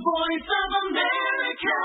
voice of America.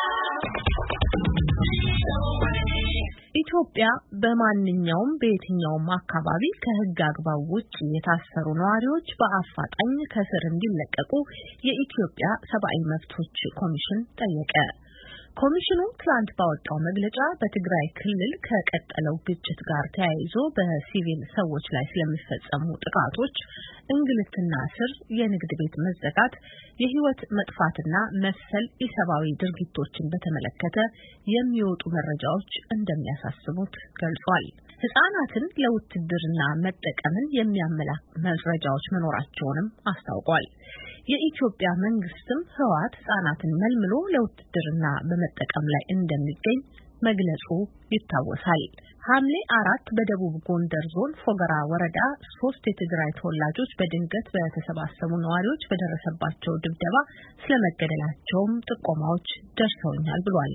ኢትዮጵያ በማንኛውም በየትኛውም አካባቢ ከህግ አግባብ ውጪ የታሰሩ ነዋሪዎች በአፋጣኝ ከእስር እንዲለቀቁ የኢትዮጵያ ሰብአዊ መብቶች ኮሚሽን ጠየቀ። ኮሚሽኑ ትላንት ባወጣው መግለጫ በትግራይ ክልል ከቀጠለው ግጭት ጋር ተያይዞ በሲቪል ሰዎች ላይ ስለሚፈጸሙ ጥቃቶች፣ እንግልትና እስር፣ የንግድ ቤት መዘጋት፣ የህይወት መጥፋትና መሰል ኢሰብአዊ ድርጊቶችን በተመለከተ የሚወጡ መረጃዎች እንደሚያሳስቡት ገልጿል። ህጻናትን ለውትድርና መጠቀምን የሚያመላክቱ መረጃዎች መኖራቸውንም አስታውቋል። የኢትዮጵያ መንግስትም ህወሓት ህጻናትን መልምሎ ለውትድርና በመጠቀም ላይ እንደሚገኝ መግለጹ ይታወሳል። ሐምሌ 4 በደቡብ ጎንደር ዞን ፎገራ ወረዳ 3 የትግራይ ተወላጆች በድንገት በተሰባሰቡ ነዋሪዎች በደረሰባቸው ድብደባ ስለመገደላቸውም ጥቆማዎች ደርሰውኛል ብሏል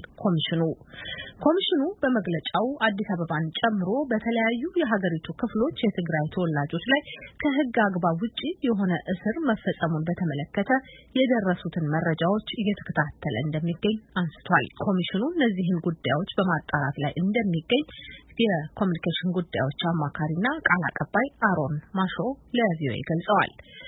ኮሚሽኑ በመግለጫው አዲስ አበባን ጨምሮ በተለያዩ የሀገሪቱ ክፍሎች የትግራይ ተወላጆች ላይ ከህግ አግባብ ውጪ የሆነ እስር መፈጸሙን በተመለከተ የደረሱትን መረጃዎች እየተከታተለ እንደሚገኝ አንስቷል። ኮሚሽኑ እነዚህን ጉዳዮች በማጣራት ላይ እንደሚገኝ የኮሙኒኬሽን ጉዳዮች አማካሪና ቃል አቀባይ አሮን ማሾ ለቪኦኤ ገልጸዋል።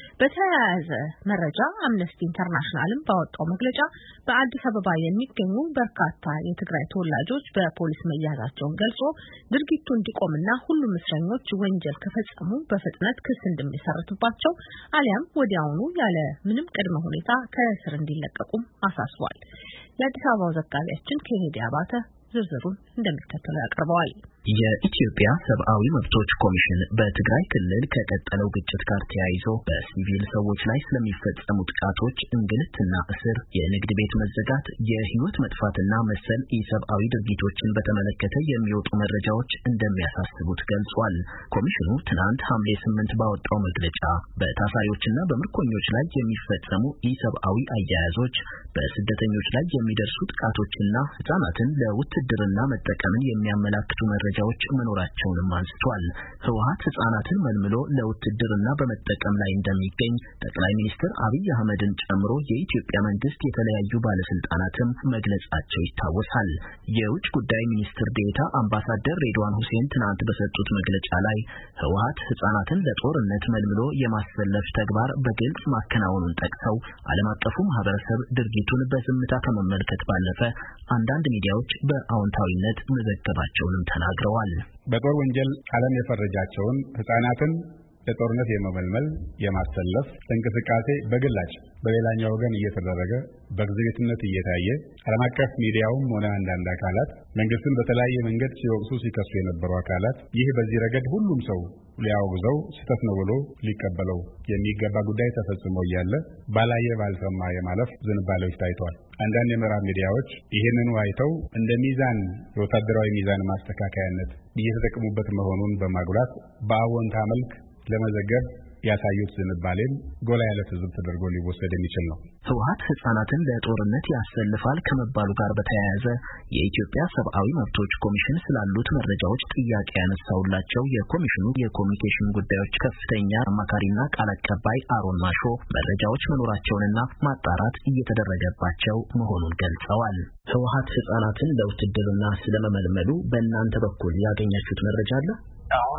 በተያያዘ መረጃ አምነስቲ ኢንተርናሽናልም ባወጣው መግለጫ በአዲስ አበባ የሚገኙ በርካታ የትግራይ ተወላጆች በፖሊስ መያዛቸውን ገልጾ ድርጊቱ እንዲቆምና ሁሉም እስረኞች ወንጀል ከፈጸሙ በፍጥነት ክስ እንደሚሰረትባቸው አሊያም ወዲያውኑ ያለ ምንም ቅድመ ሁኔታ ከእስር እንዲለቀቁም አሳስቧል። የአዲስ አበባው ዘጋቢያችን ኬኔዲ አባተ ዝርዝሩን እንደሚከተለው ያቀርበዋል። የኢትዮጵያ ሰብአዊ መብቶች ኮሚሽን በትግራይ ክልል ከቀጠለው ግጭት ጋር ተያይዞ በሲቪል ሰዎች ላይ ስለሚፈጸሙ ጥቃቶች፣ እንግልትና እስር፣ የንግድ ቤት መዘጋት፣ የህይወት መጥፋትና መሰል ኢሰብአዊ ድርጊቶችን በተመለከተ የሚወጡ መረጃዎች እንደሚያሳስቡት ገልጿል። ኮሚሽኑ ትናንት ሐምሌ 8 ባወጣው መግለጫ በታሳሪዎችና በምርኮኞች ላይ የሚፈጸሙ ኢሰብአዊ አያያዞች፣ በስደተኞች ላይ የሚደርሱ ጥቃቶችና ህጻናትን ለውትድርና መጠቀምን የሚያመላክቱ መረጃዎች መኖራቸውንም አንስቷል። ህወሓት ህጻናትን መልምሎ ለውትድርና በመጠቀም ላይ እንደሚገኝ ጠቅላይ ሚኒስትር አብይ አህመድን ጨምሮ የኢትዮጵያ መንግስት የተለያዩ ባለስልጣናትም መግለጻቸው ይታወሳል። የውጭ ጉዳይ ሚኒስትር ዴኤታ አምባሳደር ሬድዋን ሁሴን ትናንት በሰጡት መግለጫ ላይ ህወሓት ህጻናትን ለጦርነት መልምሎ የማሰለፍ ተግባር በግልጽ ማከናወኑን ጠቅሰው ዓለም አቀፉ ማህበረሰብ ድርጊቱን በዝምታ ከመመልከት ባለፈ አንዳንድ ሚዲያዎች በአዎንታዊነት መዘገባቸውንም ተናግረዋል። በጦር ወንጀል ዓለም የፈረጃቸውን ህጻናትን ለጦርነት የመመልመል የማሰለፍ እንቅስቃሴ በግላጭ በሌላኛው ወገን እየተደረገ በግዝቤትነት እየታየ ዓለም አቀፍ ሚዲያውም ሆነ አንዳንድ አካላት መንግስትን በተለያየ መንገድ ሲወቅሱ ሲከሱ የነበሩ አካላት ይህ በዚህ ረገድ ሁሉም ሰው ሊያወግዘው ስህተት ነው ብሎ ሊቀበለው የሚገባ ጉዳይ ተፈጽሞ እያለ ባላየ ባልሰማ የማለፍ ዝንባሌዎች ታይተዋል። አንዳንድ የምዕራብ ሚዲያዎች ይህንን አይተው እንደ ሚዛን የወታደራዊ ሚዛን ማስተካከያነት እየተጠቀሙበት መሆኑን በማጉላት በአዎንታ መልክ ለመዘገብ ያሳዩት ዝንባሌም ጎላ ያለ ትዝብ ተደርጎ ሊወሰድ የሚችል ነው። ህወሓት ህጻናትን ለጦርነት ያሰልፋል ከመባሉ ጋር በተያያዘ የኢትዮጵያ ሰብአዊ መብቶች ኮሚሽን ስላሉት መረጃዎች ጥያቄ ያነሳውላቸው የኮሚሽኑ የኮሙኒኬሽን ጉዳዮች ከፍተኛ አማካሪና ቃል አቀባይ አሮን ማሾ መረጃዎች መኖራቸውንና ማጣራት እየተደረገባቸው መሆኑን ገልጸዋል። ህወሓት ህጻናትን ለውትድርና ስለመመልመሉ በእናንተ በኩል ያገኛችሁት መረጃ አለ? አሁን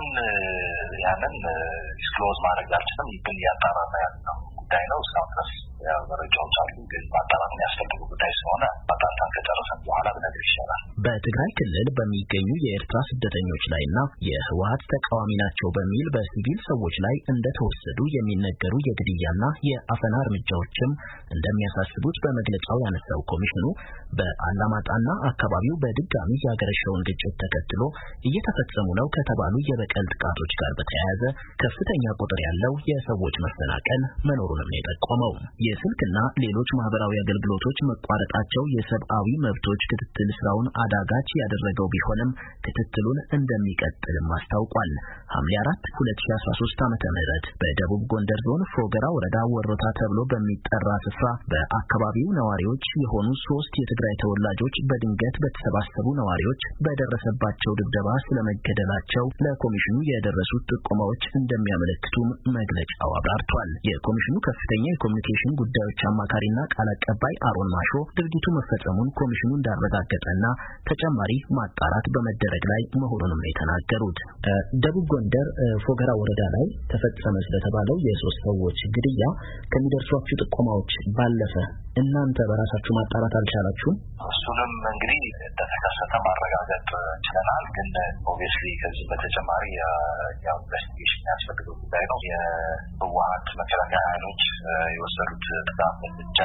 ያንን ዲስክሎዝ ማድረግ አልችልም፣ ግን ያጣራና ያለው ጉዳይ ነው። እስካሁን ድረስ መረጃዎች አሉ፣ ግን ማጣራት የሚያስፈልጉ ጉዳይ ስለሆነ ማጣራትን ከጨረሰን በኋላ ብነግር ይሻላል። በትግራይ ክልል በሚገኙ የኤርትራ ስደተኞች ላይና የህወሓት ተቃዋሚ ናቸው በሚል በሲቪል ሰዎች ላይ እንደተወሰዱ የሚነገሩ የግድያና የአፈና እርምጃዎችም እንደሚያሳስቡት በመግለጫው ያነሳው ኮሚሽኑ በአላማጣና አካባቢው በድጋሚ ያገረሸውን ግጭት ተከትሎ እየተፈጸሙ ነው ከተባሉ የበቀል ጥቃቶች ጋር በተያያዘ ከፍተኛ ቁጥር ያለው የሰዎች መፈናቀል መኖሩንም ነው የጠቆመው። የስልክና ሌሎች ማህበራዊ አገልግሎቶች መቋረጣቸው የሰብአዊ መብቶች ክትትል ስራውን አዳጋች ያደረገው ቢሆንም ክትትሉን እንደሚቀጥልም አስታውቋል። ሐምሌ 4 2013 ዓ.ም በደቡብ ጎንደር ዞን ፎገራ ወረዳ ወሮታ ተብሎ በሚጠራ ስፍራ በአካባቢው ነዋሪዎች የሆኑ 3 የትግራይ ተወላጆች በድንገት በተሰባሰቡ ነዋሪዎች በደረሰባቸው ድብደባ ስለመገደላቸው ለኮሚሽኑ የደረሱት ጥቆማዎች እንደሚያመለክቱም መግለጫው አብራርቷል። የኮሚሽኑ ከፍተኛ የኮሙኒኬሽን ጉዳዮች አማካሪና ቃል አቀባይ አሮን ማሾ ድርጊቱ መፈጸሙን ኮሚሽኑ እንዳረጋገጠና ተጨማሪ ማጣራት በመደረግ ላይ መሆኑንም ነው የተናገሩት። ደቡብ ጎንደር ፎገራ ወረዳ ላይ ተፈጸመ ስለተባለው የ3 ሰዎች ግድያ ከሚደርሷችሁ ጥቆማዎች ባለፈ እናንተ በራሳችሁ ማጣራት አልቻላችሁም? እሱንም እንግዲህ እንደተከሰተ ማረጋገጥ ችለናል። ግን ኦብቪየስሊ ከዚህ በተጨማሪ ያው ኢንቨስቲጌሽን ያስፈልገው ጉዳይ ነው። የህወሓት መከላከያ ኃይሎች የወሰዱት ጥቃት እርምጃ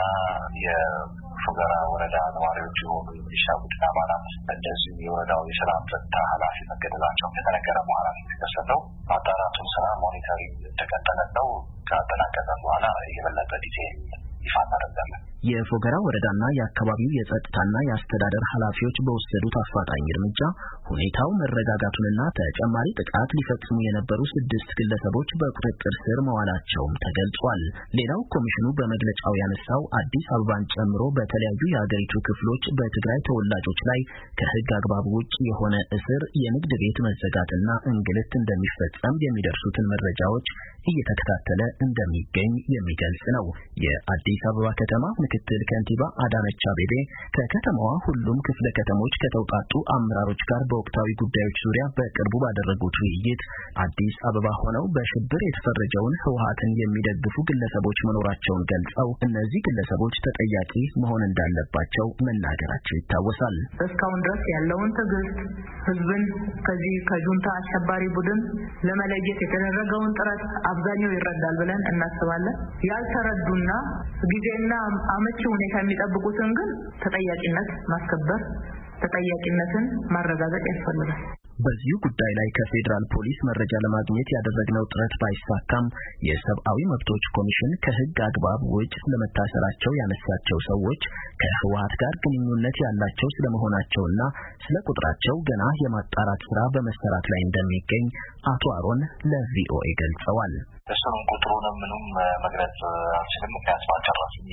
የፎገራ ወረዳ ነዋሪዎች የሆኑ የሚሊሻ ቡድን አባላት እንደዚሁ የወረዳው የሰላም ጸጥታ ኃላፊ መገደላቸው ከተነገረ በኋላ የተከሰተው ማጣራቱን ስራ ሞኒተሪንግ እንደቀጠለ ነው። ካጠናቀቀን በኋላ የበለጠ ዲቴይል ይፋ እናደርጋለን። የፎገራ ወረዳና የአካባቢው የጸጥታና የአስተዳደር ኃላፊዎች በወሰዱት አፋጣኝ እርምጃ ሁኔታው መረጋጋቱንና ተጨማሪ ጥቃት ሊፈጽሙ የነበሩ 6 ግለሰቦች በቁጥጥር ስር መዋላቸውም ተገልጿል። ሌላው ኮሚሽኑ በመግለጫው ያነሳው አዲስ አበባን ጨምሮ በተለያዩ የሀገሪቱ ክፍሎች በትግራይ ተወላጆች ላይ ከህግ አግባብ ውጭ የሆነ እስር፣ የንግድ ቤት መዘጋትና እንግልት እንደሚፈጸም የሚደርሱትን መረጃዎች እየተከታተለ እንደሚገኝ የሚገልጽ ነው። የአዲስ አበባ ከተማ ምክትል ከንቲባ አዳነች አቤቤ ከከተማዋ ሁሉም ክፍለ ከተሞች ከተውጣጡ አመራሮች ጋር በወቅታዊ ጉዳዮች ዙሪያ በቅርቡ ባደረጉት ውይይት አዲስ አበባ ሆነው በሽብር የተፈረጀውን ህወሓትን የሚደግፉ ግለሰቦች መኖራቸውን ገልጸው እነዚህ ግለሰቦች ተጠያቂ መሆን እንዳለባቸው መናገራቸው ይታወሳል። እስካሁን ድረስ ያለውን ትግስት ህዝብን ከዚህ ከጁንታ አሸባሪ ቡድን ለመለየት የተደረገውን ጥረት አብዛኛው ይረዳል ብለን እናስባለን። ያልተረዱና ጊዜና አመቺ ሁኔታ የሚጠብቁትን ግን ተጠያቂነት ማስከበር፣ ተጠያቂነትን ማረጋገጥ ያስፈልጋል። በዚሁ ጉዳይ ላይ ከፌዴራል ፖሊስ መረጃ ለማግኘት ያደረግነው ጥረት ባይሳካም የሰብአዊ መብቶች ኮሚሽን ከህግ አግባብ ውጭ ስለመታሰራቸው ያነሳቸው ሰዎች ከህወሓት ጋር ግንኙነት ያላቸው ስለመሆናቸውና ስለ ቁጥራቸው ገና የማጣራት ስራ በመሰራት ላይ እንደሚገኝ አቶ አሮን ለቪኦኤ ገልጸዋል። እሱም ቁጥሩንም ምንም መግለጽ አልችልም። ምክንያቱም አልጨረስንም።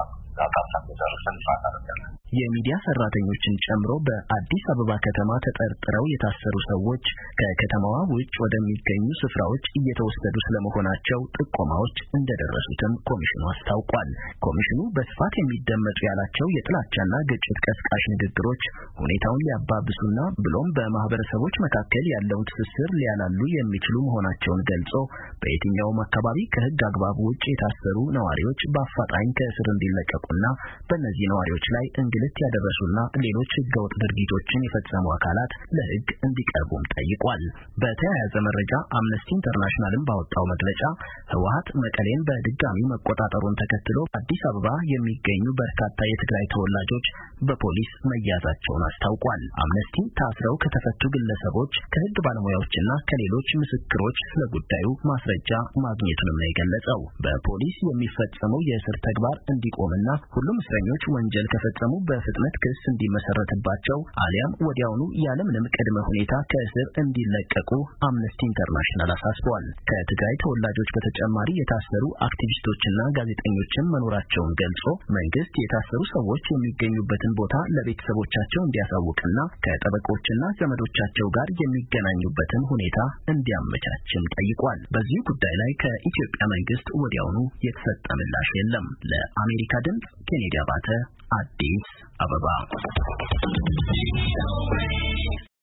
የሚዲያ ሰራተኞችን ጨምሮ በአዲስ አበባ ከተማ ተጠርጥረው የታሰሩ ሰዎች ከከተማዋ ውጭ ወደሚገኙ ስፍራዎች እየተወሰዱ ስለመሆናቸው ጥቆማዎች እንደደረሱትም ኮሚሽኑ አስታውቋል። ኮሚሽኑ በስፋት የሚደመጡ ያላቸው የጥላቻና ግጭት ቀስቃሽ ንግግሮች ሁኔታውን ሊያባብሱና ብሎም በማህበረሰቦች መካከል ያለውን ትስስር ሊያላሉ የሚችሉ መሆናቸውን ገልጾ በየትኛውም አካባቢ ከህግ አግባብ ውጭ የታሰሩ ነዋሪዎች በአፋጣኝ ከእስር እንዲለቀቁና በእነዚህ ነዋሪዎች ላይ እንግልት ያደረሱና ሌሎች ህገወጥ ድርጊቶችን የፈጸሙ አካላት ለህግ እንዲቀርቡም ጠይቋል። በተያያዘ መረጃ አምነስቲ ኢንተርናሽናልን ባወጣው መግለጫ ህወሓት መቀሌን በድጋሚ መቆጣጠሩን ተከትሎ አዲስ አበባ የሚገኙ በርካታ የትግራይ ተወላጆች በፖሊስ መያዛቸውን አስታውቋል። አምነስቲ ታስረው ከተፈቱ ግለሰቦች ከህግ ባለሙያዎችና ከሌሎች ምስክሮች ስለ ጉዳዩ ማስረጃ ማግኘቱንም ነው የገለጸው። በፖሊስ የሚፈጸመው የእስር ተግባር እንዲቆምና ሁሉም እስረኞች ወንጀል ከፈጸሙ በፍጥነት ክስ እንዲመሰረትባቸው አሊያም ወዲያውኑ ያለምንም ቅድመ ሁኔታ ከእስር እንዲለቀቁ አምነስቲ ኢንተርናሽናል አሳስቧል። ከትግራይ ተወላጆች በተጨማሪ የታሰሩ አክቲቪስቶችና ጋዜጠኞችም መኖራቸውን ገልጾ መንግስት የታሰሩ ሰዎች የሚገኙበትን ቦታ ለቤተሰቦቻቸው እንዲያሳውቅና ከጠበቆችና ዘመዶቻቸው ጋር የሚገናኙበትን ሁኔታ እንዲያመቻችም ጠይቋል። በዚህ ጉዳይ ላይ ከኢትዮጵያ መንግስት ወዲያውኑ የተሰጠ ምላሽ የለም። ለአሜሪካ ድምጽ ኬኔዲ አባተ አዲስ አበባ